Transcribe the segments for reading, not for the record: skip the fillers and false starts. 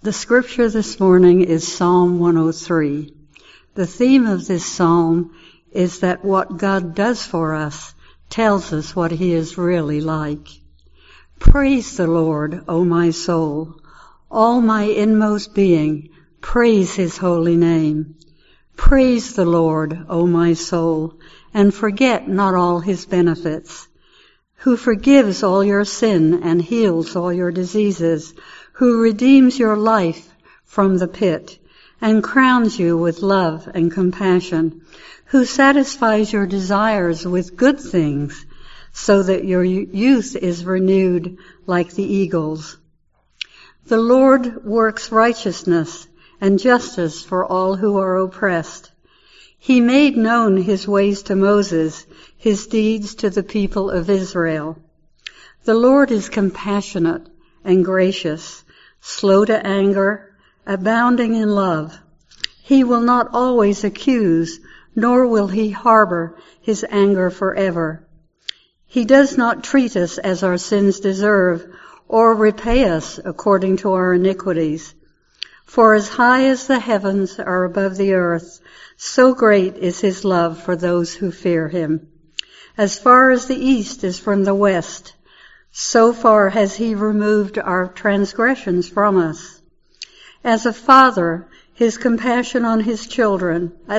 The scripture this morning is Psalm 103. The theme of this psalm is that what God does for us tells us what He is really like. Praise the Lord, O my soul. All my inmost being, praise His holy name. Praise the Lord, O my soul, and forget not all His benefits, who forgives all your sin and heals all your diseases, who redeems your life from the pit and crowns you with love and compassion, who satisfies your desires with good things so that your youth is renewed like the eagles. The Lord works righteousness and justice for all who are oppressed. He made known His ways to Moses, His deeds to the people of Israel. The Lord is compassionate and gracious, slow to anger, abounding in love. He will not always accuse, nor will He harbor His anger forever. He does not treat us as our sins deserve, or repay us according to our iniquities. For as high as the heavens are above the earth, so great is His love for those who fear Him. As far as the east is from the west, so far has He removed our transgressions from us. As a father has compassion on his children, so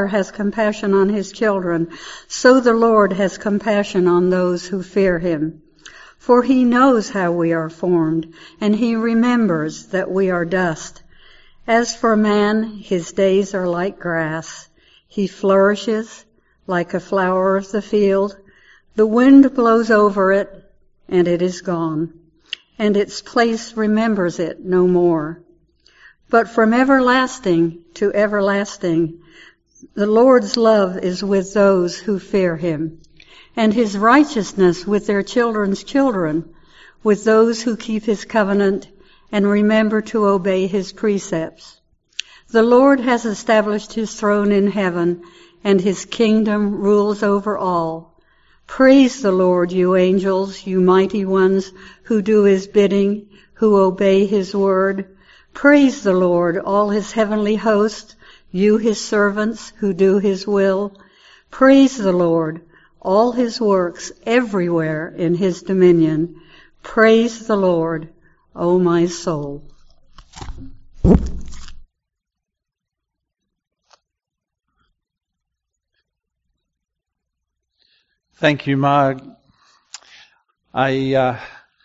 the Lord has compassion on those who fear Him. For He knows how we are formed, and He remembers that we are dust. As for man, his days are like grass. He flourishes like a flower of the field. The wind blows over it, and it is gone, and its place remembers it no more. But from everlasting to everlasting, the Lord's love is with those who fear Him, and His righteousness with their children's children, with those who keep His covenant and remember to obey His precepts. The Lord has established His throne in heaven, and His kingdom rules over all. Praise the Lord, you angels, you mighty ones who do His bidding, who obey His word. Praise the Lord, all His heavenly host, you His servants who do His will. Praise the Lord, all His works everywhere in His dominion. Praise the Lord, O my soul. Thank you, Marg. I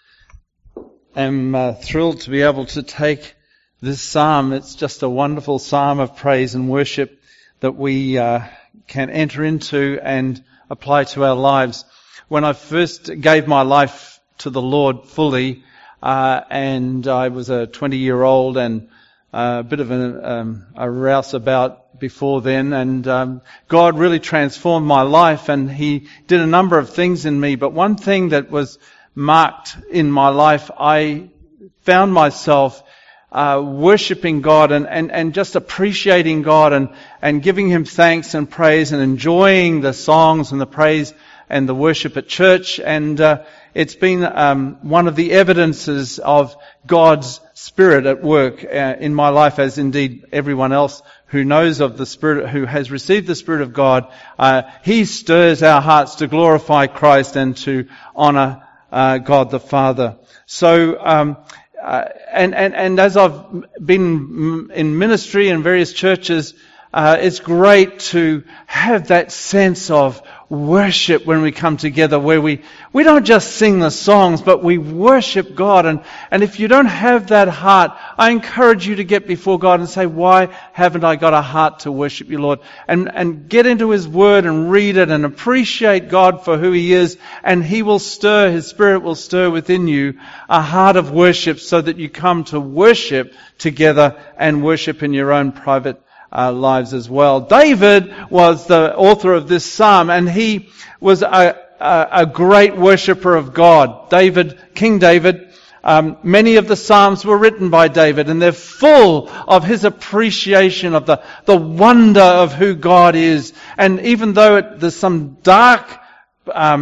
am thrilled to be able to take this psalm. It's just a wonderful psalm of praise and worship that we can enter into and apply to our lives. When I first gave my life to the Lord fully, and I was a 20-year-old and a bit of a rouseabout before then, and God really transformed my life, and He did a number of things in me. But one thing that was marked in my life, I found myself worshipping God and just appreciating God and giving Him thanks and praise and enjoying the songs and the praise and the worship at church. And it's been one of the evidences of God's Spirit at work in my life, as indeed everyone else who knows of the Spirit, who has received the Spirit of God. He stirs our hearts to glorify Christ and to honour God the Father. So, and as I've been in ministry in various churches, it's great to have that sense of worship when we come together, where we don't just sing the songs, but we worship God. And if you don't have that heart, I encourage you to get before God and say, why haven't I got a heart to worship you, Lord? And get into His Word and read it and appreciate God for who He is, and He will stir, His Spirit will stir within you a heart of worship, so that you come to worship together and worship in your own private lives as well. David was the author of this psalm, and he was a great worshipper of God. King David, many of the psalms were written by David, and they're full of his appreciation of the wonder of who God is. And even though there's some dark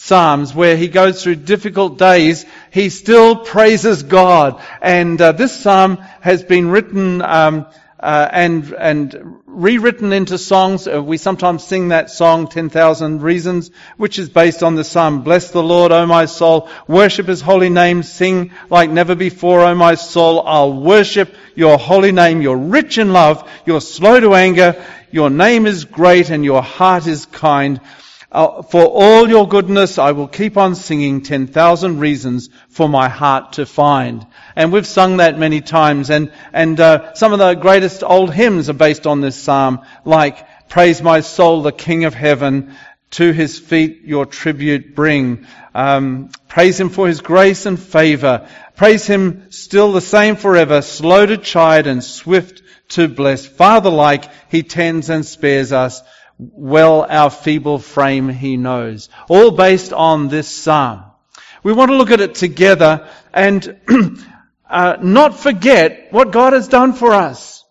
Psalms where he goes through difficult days, he still praises God. And this psalm has been written and rewritten into songs. We sometimes sing that song, 10,000 Reasons, which is based on the psalm, Bless the Lord, O my soul, worship His holy name, sing like never before, O my soul, I'll worship your holy name, you're rich in love, you're slow to anger, your name is great and your heart is kind. For all your goodness, I will keep on singing 10,000 reasons for my heart to find. And we've sung that many times. And some of the greatest old hymns are based on this psalm, like Praise my soul, the King of heaven, to His feet your tribute bring. Praise Him for His grace and favour. Praise Him still the same forever, slow to chide and swift to bless. Father-like, He tends and spares us. Well, our feeble frame He knows. All based on this psalm. We want to look at it together and not forget what God has done for us.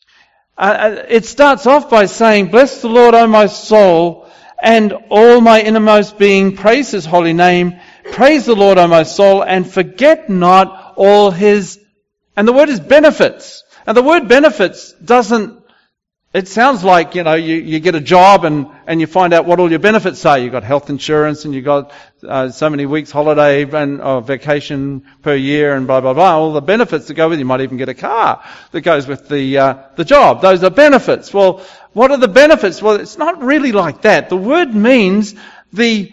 It starts off by saying, Bless the Lord, O my soul, and all my innermost being, praise His holy name. Praise the Lord, O my soul, and forget not all His... And the word is benefits. And the word benefits doesn't... It sounds like, you get a job and you find out what all your benefits are. You've got health insurance and you've got so many weeks holiday and vacation per year and blah, blah, blah. All the benefits that go with it. You might even get a car that goes with the job. Those are benefits. Well, what are the benefits? Well, it's not really like that. The word means the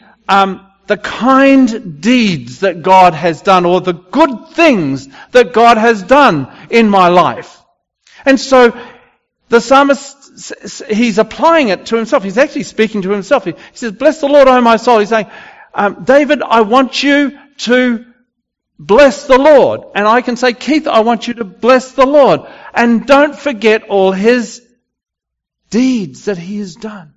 kind deeds that God has done, or the good things that God has done in my life. And so, the psalmist, he's applying it to himself. He's actually speaking to himself. He says, Bless the Lord, O my soul. He's saying, David, I want you to bless the Lord. And I can say, Keith, I want you to bless the Lord. And don't forget all His deeds that He has done.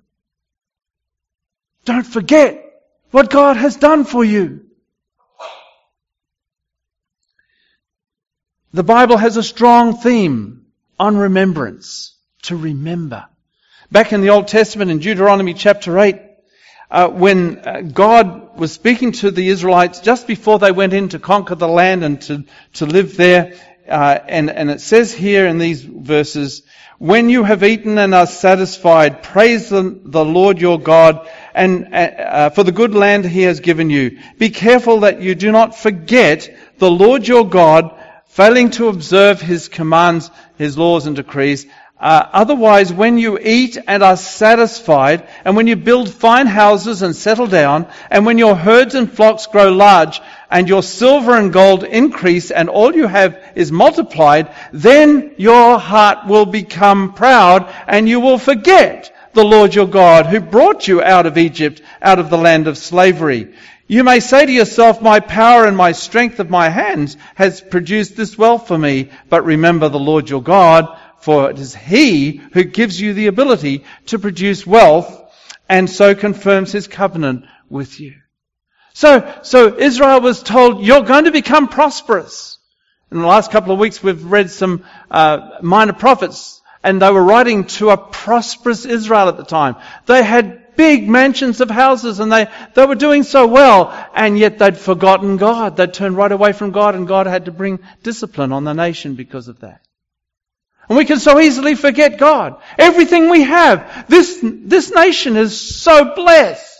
Don't forget what God has done for you. The Bible has a strong theme on remembrance. To remember. Back in the Old Testament, in Deuteronomy chapter 8, when God was speaking to the Israelites just before they went in to conquer the land and to live there, and it says here in these verses, When you have eaten and are satisfied, praise the Lord your God and for the good land He has given you. Be careful that you do not forget the Lord your God, failing to observe His commands, His laws and decrees. Otherwise, when you eat and are satisfied, and when you build fine houses and settle down, and when your herds and flocks grow large, and your silver and gold increase, and all you have is multiplied, then your heart will become proud, and you will forget the Lord your God, who brought you out of Egypt, out of the land of slavery. You may say to yourself, my power and my strength of my hands has produced this wealth for me, but remember the Lord your God, for it is He who gives you the ability to produce wealth and so confirms His covenant with you. So Israel was told, you're going to become prosperous. In the last couple of weeks we've read some minor prophets, and they were writing to a prosperous Israel at the time. They had big mansions of houses and they were doing so well, and yet they'd forgotten God. They'd turned right away from God, and God had to bring discipline on the nation because of that. And we can so easily forget God. Everything we have, this nation is so blessed.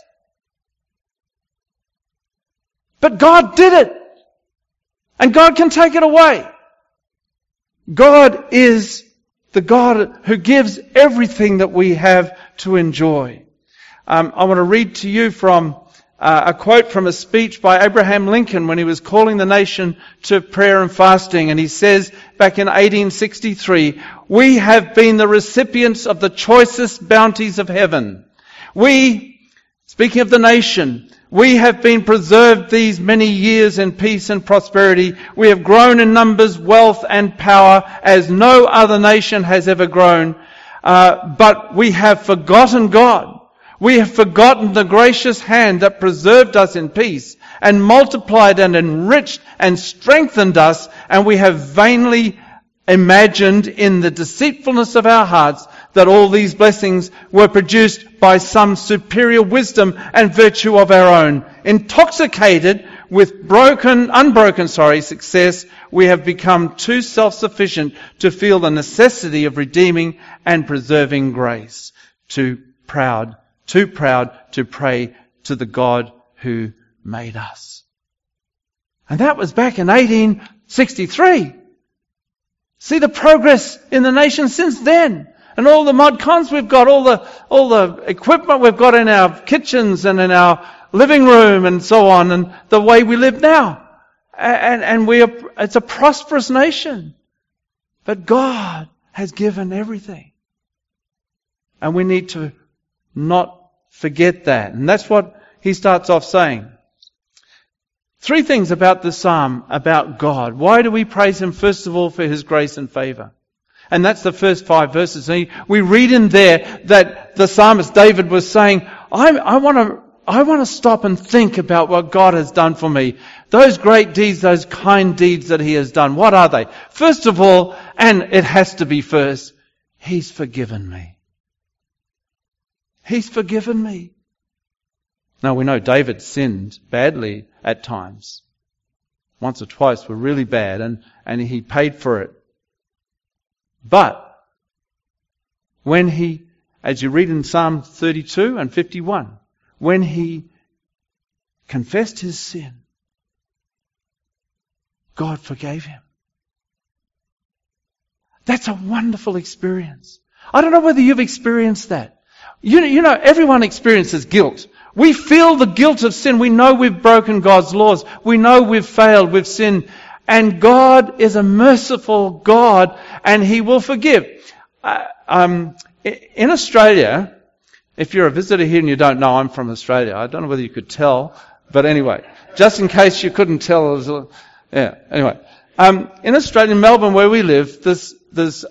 But God did it. And God can take it away. God is the God who gives everything that we have to enjoy. I want to read to you from a quote from a speech by Abraham Lincoln when he was calling the nation to prayer and fasting. And he says, back in 1863, we have been the recipients of the choicest bounties of heaven. We, speaking of the nation, we have been preserved these many years in peace and prosperity. We have grown in numbers, wealth and power as no other nation has ever grown. But we have forgotten God. We have forgotten the gracious hand that preserved us in peace and multiplied and enriched and strengthened us, and we have vainly imagined in the deceitfulness of our hearts that all these blessings were produced by some superior wisdom and virtue of our own. Intoxicated with unbroken success, we have become too self-sufficient to feel the necessity of redeeming and preserving grace. Too proud to pray to the God who made us. And that was back in 1863. See the progress in the nation since then. And all the mod cons we've got, all the equipment we've got in our kitchens and in our living room and so on, and the way we live now. And it's a prosperous nation. But God has given everything. And we need to not forget that. And that's what he starts off saying. 3 things about the psalm about God. Why do we praise him? First of all, for his grace and favour. And that's the first 5 verses. We read in there that the psalmist David was saying, I want to stop and think about what God has done for me. Those great deeds, those kind deeds that he has done. What are they? First of all, and it has to be first, he's forgiven me. He's forgiven me. Now we know David sinned badly at times. Once or twice were really bad, and he paid for it. But when he, as you read in Psalm 32 and 51, when he confessed his sin, God forgave him. That's a wonderful experience. I don't know whether you've experienced that. You know, everyone experiences guilt. We feel the guilt of sin. We know we've broken God's laws. We know we've failed, we've sinned. And God is a merciful God, and he will forgive. In Australia, if you're a visitor here and you don't know, I'm from Australia. I don't know whether you could tell, but anyway, just in case you couldn't tell, anyway. In Australia, in Melbourne, where we live, there's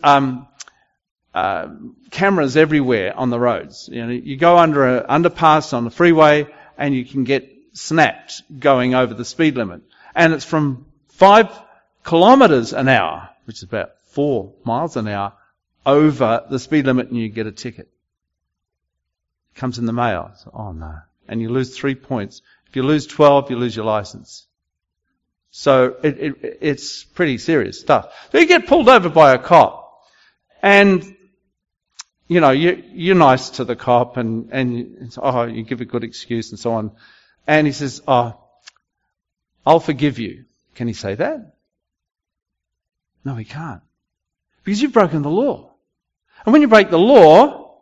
cameras everywhere on the roads. You know, you go under an underpass on the freeway and you can get snapped going over the speed limit. And it's from 5 kilometres an hour, which is about 4 miles an hour, over the speed limit, and you get a ticket. It comes in the mail. So, oh no. And you lose 3 points. If you lose 12, you lose your license. So it's pretty serious stuff. So you get pulled over by a cop, and you know, you're nice to the cop, and you give a good excuse and so on. And he says, I'll forgive you. Can he say that? No, he can't. Because you've broken the law. And when you break the law,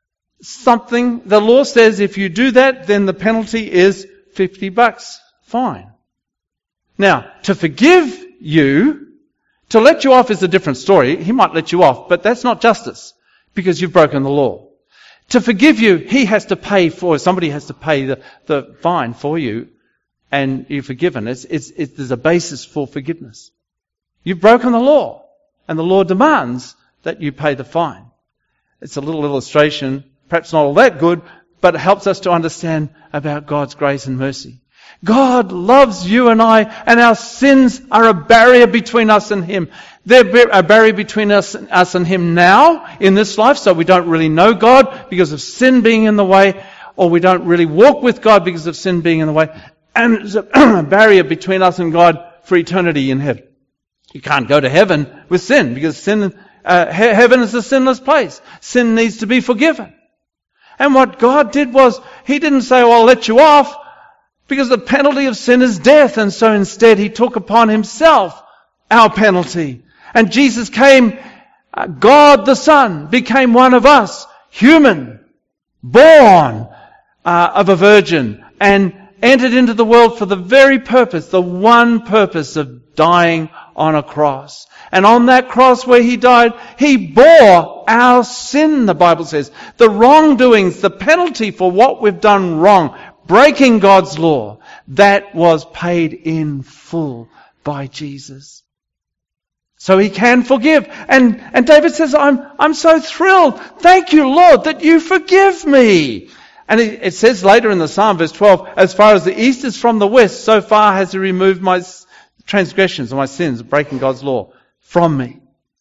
the law says if you do that, then the penalty is $50 fine. Now, to forgive you, to let you off is a different story. He might let you off, but that's not justice, because you've broken the law. To forgive you, somebody has to pay the fine for you, and you're forgiven. There's a basis for forgiveness. You've broken the law, and the law demands that you pay the fine. It's a little illustration, perhaps not all that good, but it helps us to understand about God's grace and mercy. God loves you and I, and our sins are a barrier between us and him. They're a barrier between us and him now in this life, so we don't really know God because of sin being in the way, or we don't really walk with God because of sin being in the way. And it's a barrier between us and God for eternity in heaven. You can't go to heaven with sin, because heaven is a sinless place. Sin needs to be forgiven. And what God did was, he didn't say, well, I'll let you off, because the penalty of sin is death. And so instead he took upon himself our penalty. And Jesus came, God the Son became one of us, human, born of a virgin, and entered into the world for the very purpose, the one purpose of dying on a cross. And on that cross where he died, he bore our sin, the Bible says. The wrongdoings, the penalty for what we've done wrong, breaking God's law, that was paid in full by Jesus. So he can forgive. And David says, I'm so thrilled. Thank you, Lord, that you forgive me. And it says later in the Psalm, verse 12, as far as the east is from the west, so far has he removed my transgressions and my sins, breaking God's law, from me.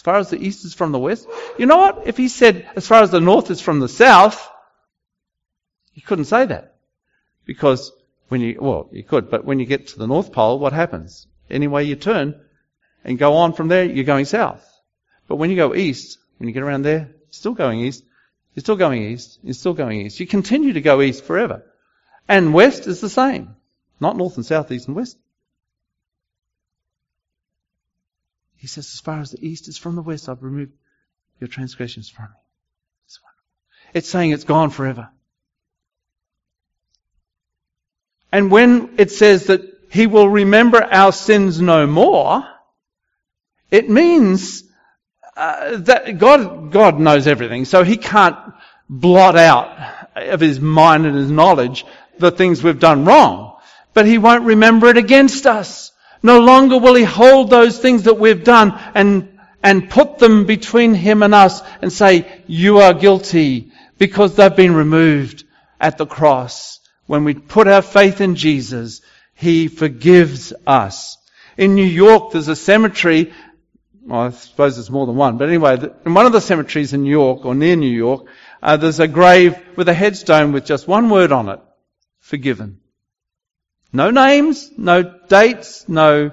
As far as the east is from the west. You know what? If he said, as far as the north is from the south, he couldn't say that. Because you could, but when you get to the North Pole, what happens? Any way you turn and go on from there, you're going south. But when you go east, when you get around there, you're still going east, you're still going east, you're still going east. You continue to go east forever. And west is the same. Not north and south, east and west. He says, as far as the east is from the west, I've removed your transgressions from me. It's wonderful. It's saying it's gone forever. And when it says that He will remember our sins no more, it means that God knows everything. So He can't blot out of His mind and His knowledge the things we've done wrong. But He won't remember it against us. No longer will He hold those things that we've done and put them between Him and us and say, you are guilty, because they've been removed at the cross. When we put our faith in Jesus, He forgives us. In New York, there's a cemetery, well, I suppose there's more than one, but anyway, in one of the cemeteries in New York, or near New York, there's a grave with a headstone with just one word on it: forgiven. No names, no dates, no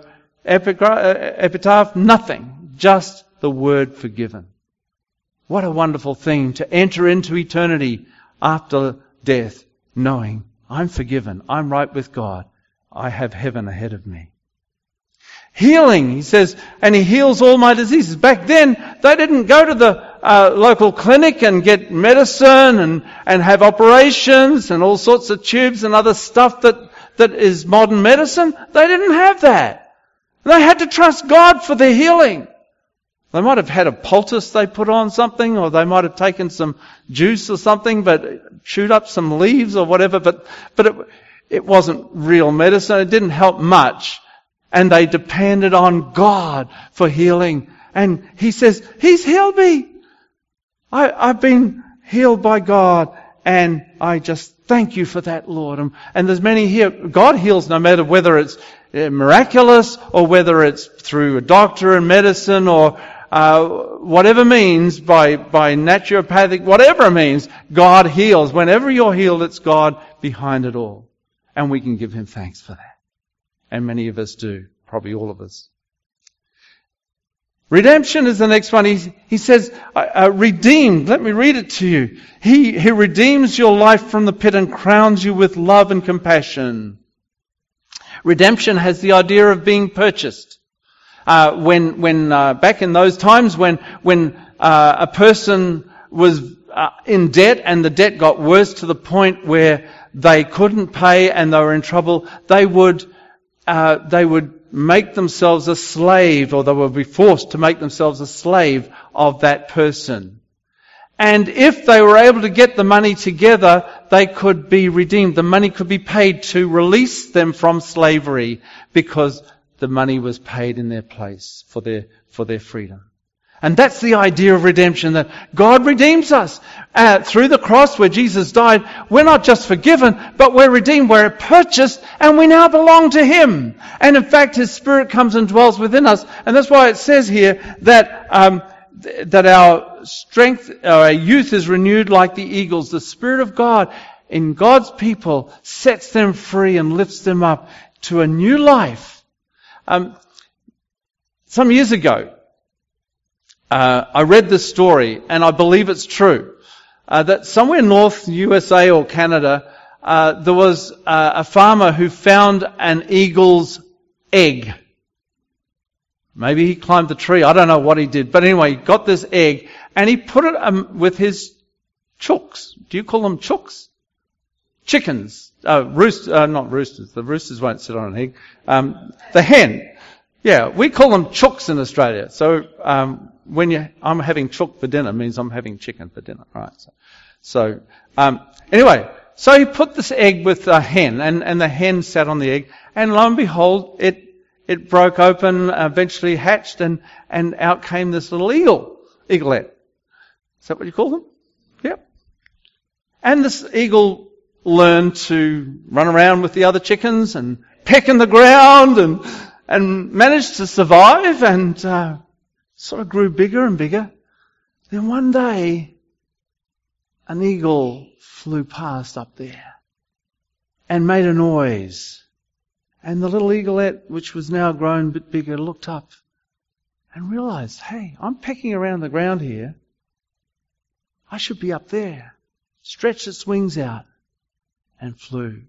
epitaph, nothing. Just the word forgiven. What a wonderful thing to enter into eternity after death, knowing I'm forgiven, I'm right with God, I have heaven ahead of me. Healing, He says, and He heals all my diseases. Back then, they didn't go to the local clinic and get medicine and have operations and all sorts of tubes and other stuff that is modern medicine. They didn't have that. They had to trust God for their healing. They might have had a poultice they put on something, or they might have taken some juice or something, but chewed up some leaves or whatever, but it wasn't real medicine. It didn't help much. And they depended on God for healing. And He says, He's healed me. I've been healed by God, and I just thank you for that, Lord. And there's many here. God heals no matter whether it's miraculous or whether it's through a doctor and medicine or whatever means, by naturopathic, whatever means, God heals. Whenever you're healed, it's God behind it all. And we can give Him thanks for that. And many of us do. Probably all of us. Redemption is the next one. He says, redeemed. Let me read it to you. He redeems your life from the pit and crowns you with love and compassion. Redemption has the idea of being purchased. When back in those times when a person was in debt and the debt got worse to the point where they couldn't pay and they were in trouble, they would make themselves a slave, or they would be forced to make themselves a slave of that person. And if they were able to get the money together, they could be redeemed. The money could be paid to release them from slavery, because the money was paid in their place for their freedom. And that's the idea of redemption, that God redeems us. Through the cross where Jesus died, we're not just forgiven, but we're redeemed, we're purchased, and we now belong to Him. And in fact, His Spirit comes and dwells within us. And that's why it says here that our strength, our youth is renewed like the eagles. The Spirit of God in God's people sets them free and lifts them up to a new life. Some years ago, I read this story, and I believe it's true, that somewhere north USA or Canada, there was a farmer who found an eagle's egg. Maybe he climbed the tree. I don't know what he did. But anyway, he got this egg, and he put it with his chooks. Do you call them chooks? Chickens. Not roosters. The roosters won't sit on an egg. The hen. Yeah, we call them chooks in Australia. So I'm having chook for dinner means I'm having chicken for dinner, right? So anyway, so he put this egg with a hen, and the hen sat on the egg, and lo and behold, it broke open, eventually hatched, and out came this little eaglet. Is that what you call them? Yep. And this eagle learned to run around with the other chickens and peck in the ground and managed to survive, and sort of grew bigger and bigger. Then one day, an eagle flew past up there and made a noise. And the little eaglet, which was now grown a bit bigger, looked up and realized, hey, I'm pecking around the ground here. I should be up there. Stretched its wings out and flew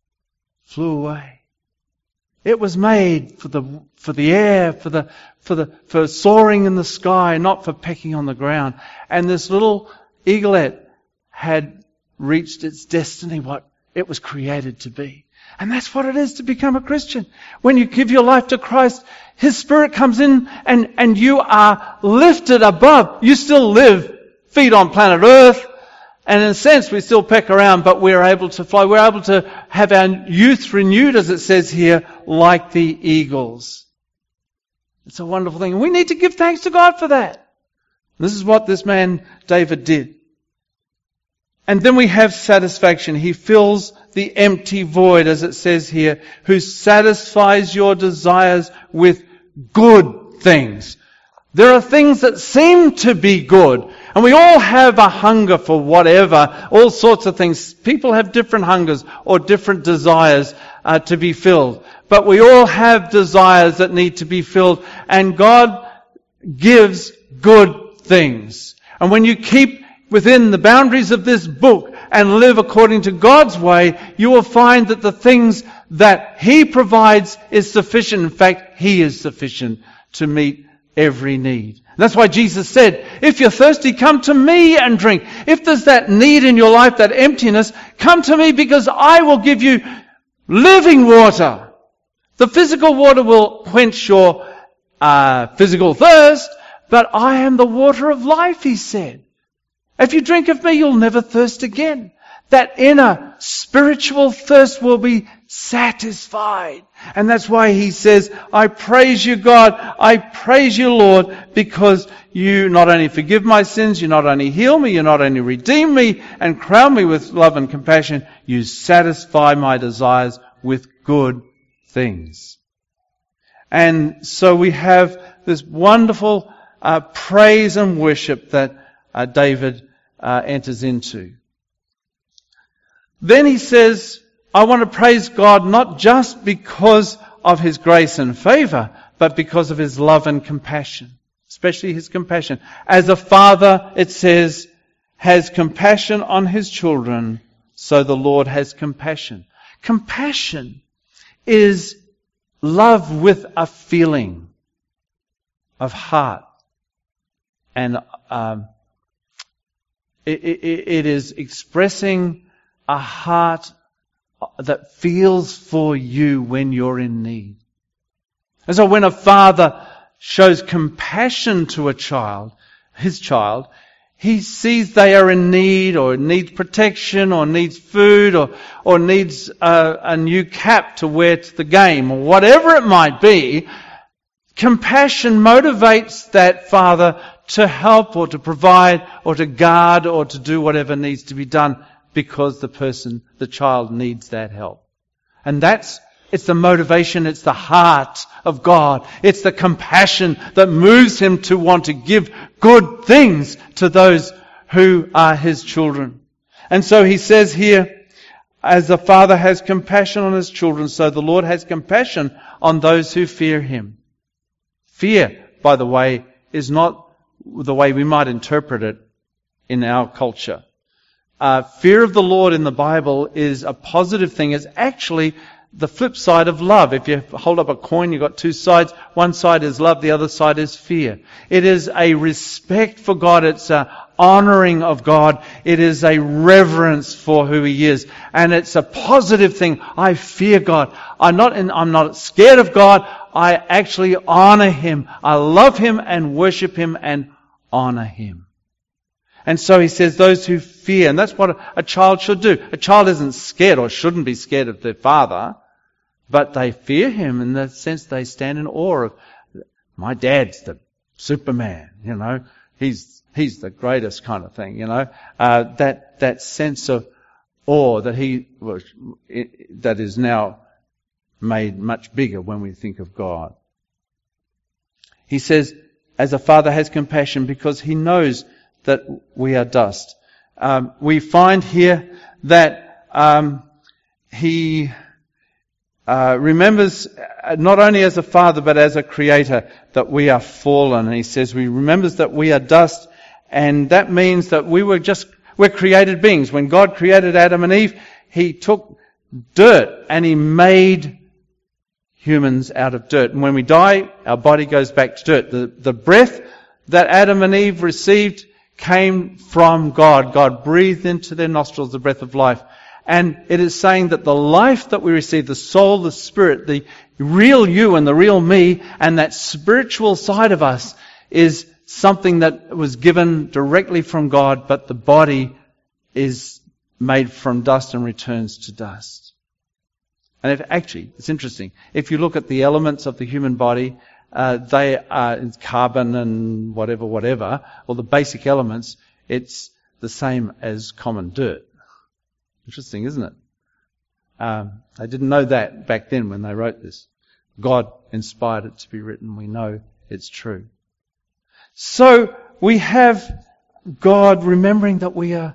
away. It was made for the air, for soaring in the sky, not for pecking on the ground. And this little eaglet had reached its destiny, what it was created to be. And that's what it is to become a Christian. When you give your life to Christ, His Spirit comes in and you are lifted above. You still live, feet on planet Earth, and in a sense we still peck around, but we're able to fly. We're able to have our youth renewed, as it says here, like the eagles. It's a wonderful thing. And we need to give thanks to God for that. This is what this man David did. And then we have satisfaction. He fills the empty void, as it says here, who satisfies your desires with good things. There are things that seem to be good, and we all have a hunger for whatever, all sorts of things. People have different hungers or different desires to be filled. But we all have desires that need to be filled, and God gives good things. And when you keep within the boundaries of this book and live according to God's way, you will find that the things that He provides is sufficient. In fact, He is sufficient to meet every need. That's why Jesus said, if you're thirsty, come to me and drink. If there's that need in your life, that emptiness, come to me because I will give you living water. The physical water will quench your physical thirst, but I am the water of life, He said. If you drink of me, you'll never thirst again. That inner spiritual thirst will be satisfied. And that's why He says, I praise you, God. I praise you, Lord, because you not only forgive my sins, you not only heal me, you not only redeem me and crown me with love and compassion, you satisfy my desires with good things. And so we have this wonderful praise and worship that David enters into. Then he says, I want to praise God not just because of His grace and favour, but because of His love and compassion, especially His compassion. As a father, it says, has compassion on his children, so the Lord has compassion. Compassion is love with a feeling of heart. And it is expressing a heart that feels for you when you're in need. And so when a father shows compassion to a child, his child, he sees they are in need or needs protection or needs food or needs a new cap to wear to the game or whatever it might be. Compassion motivates that father to help or to provide or to guard or to do whatever needs to be done because the child needs that help. And it's the motivation, it's the heart of God. It's the compassion that moves Him to want to give good things to those who are His children. And so He says here, as the Father has compassion on His children, so the Lord has compassion on those who fear Him. Fear, by the way, is not the way we might interpret it in our culture. Fear of the Lord in the Bible is a positive thing. It's actually the flip side of love. If you hold up a coin, you've got two sides. One side is love, the other side is fear. It is a respect for God. It's an honouring of God. It is a reverence for who He is. And it's a positive thing. I fear God. I'm not scared of God. I actually honour Him. I love Him and worship Him and honour Him. And so He says those who fear, and that's what a child should do. A child isn't scared or shouldn't be scared of their father, but they fear Him in the sense they stand in awe of, my dad's the Superman, he's the greatest kind of thing, that sense of awe that is now made much bigger when we think of God. He says, as a father has compassion because he knows that we are dust. We find here that he remembers not only as a father but as a creator that we are fallen. And he says he remembers that we are dust, and that means that we're created beings. When God created Adam and Eve, he took dirt and he made humans out of dirt. And when we die, our body goes back to dirt. The breath that Adam and Eve received came from God. God breathed into their nostrils the breath of life. And it is saying that the life that we receive, the soul, the spirit, the real you and the real me, and that spiritual side of us is something that was given directly from God, but the body is made from dust and returns to dust. And it's interesting. If you look at the elements of the human body, they are carbon and whatever, or the basic elements, it's the same as common dirt. Interesting, isn't it? They didn't know that back then when they wrote this. God inspired it to be written. We know it's true. So we have God remembering that we have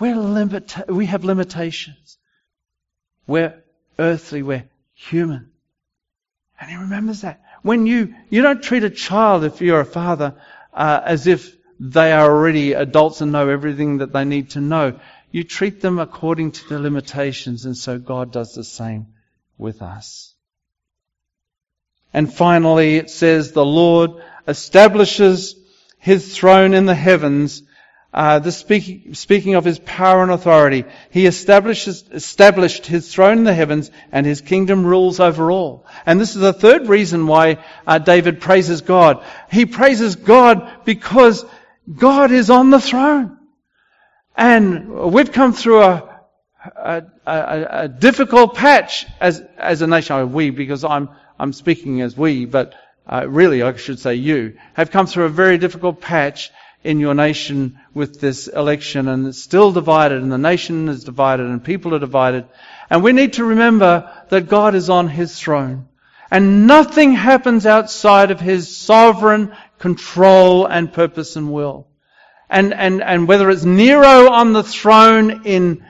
limitations. We're earthly, we're human. And he remembers that. When you don't treat a child, if you're a father, as if they are already adults and know everything that they need to know. You treat them according to their limitations, and so God does the same with us. And finally, it says, the Lord establishes His throne in the heavens. Speaking of His power and authority, He established His throne in the heavens, and His kingdom rules over all. And this is the third reason why David praises God. He praises God because God is on the throne. And we've come through a difficult patch as a nation. We, because I'm speaking as we, but really I should say you, have come through a very difficult patch in your nation with this election, and it's still divided, and the nation is divided, and people are divided. And we need to remember that God is on His throne. And nothing happens outside of His sovereign control and purpose and will. And whether it's Nero on the throne in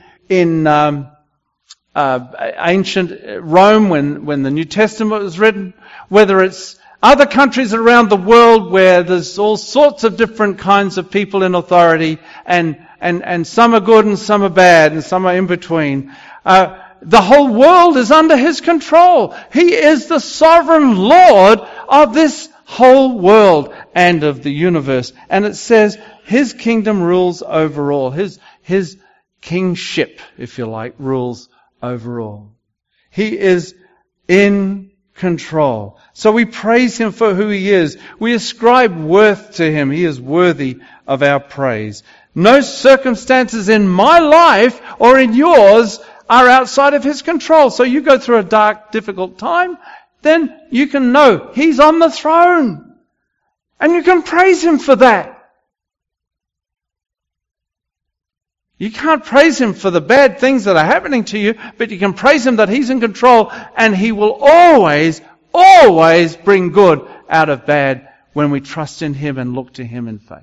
ancient Rome when the New Testament was written, whether it's other countries around the world where there's all sorts of different kinds of people in authority, and some are good and some are bad and some are in between. The whole world is under His control. He is the sovereign Lord of this whole world and of the universe. And it says His kingdom rules over all. His kingship, if you like, rules over all. He is in control. So we praise Him for who He is. We ascribe worth to Him. He is worthy of our praise. No circumstances in my life or in yours are outside of His control. So you go through a dark, difficult time, then you can know He's on the throne. And you can praise Him for that. You can't praise Him for the bad things that are happening to you, but you can praise Him that He's in control, and He will always bring good out of bad when we trust in Him and look to Him in faith.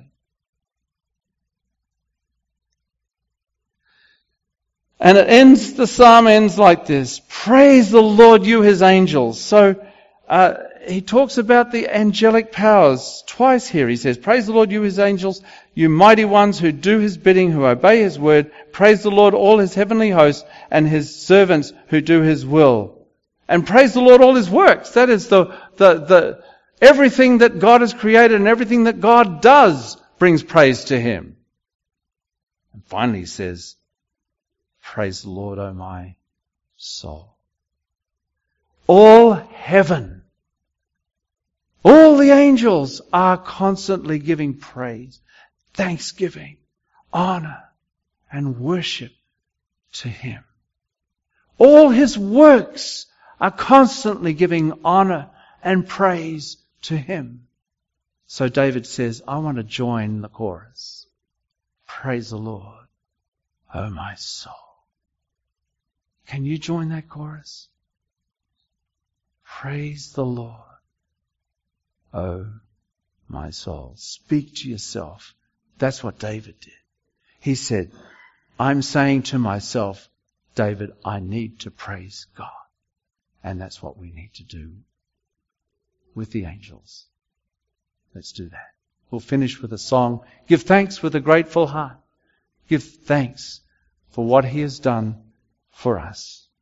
And the psalm ends like this: praise the Lord, you His angels. So he talks about the angelic powers twice here. He says, praise the Lord, you His angels, you mighty ones who do His bidding, who obey His word. Praise the Lord, all His heavenly hosts, and His servants who do His will. And praise the Lord, all His works. That is the everything that God has created and everything that God does brings praise to Him. And finally he says, praise the Lord, O my soul. All heaven, all the angels are constantly giving praise, thanksgiving, honor, and worship to Him. All His works are constantly giving honor and praise to Him. So David says, I want to join the chorus. Praise the Lord, O my soul. Can you join that chorus? Praise the Lord, O my soul. Speak to yourself. That's what David did. He said, I'm saying to myself, David, I need to praise God. And that's what we need to do with the angels. Let's do that. We'll finish with a song. Give thanks with a grateful heart. Give thanks for what He has done for us.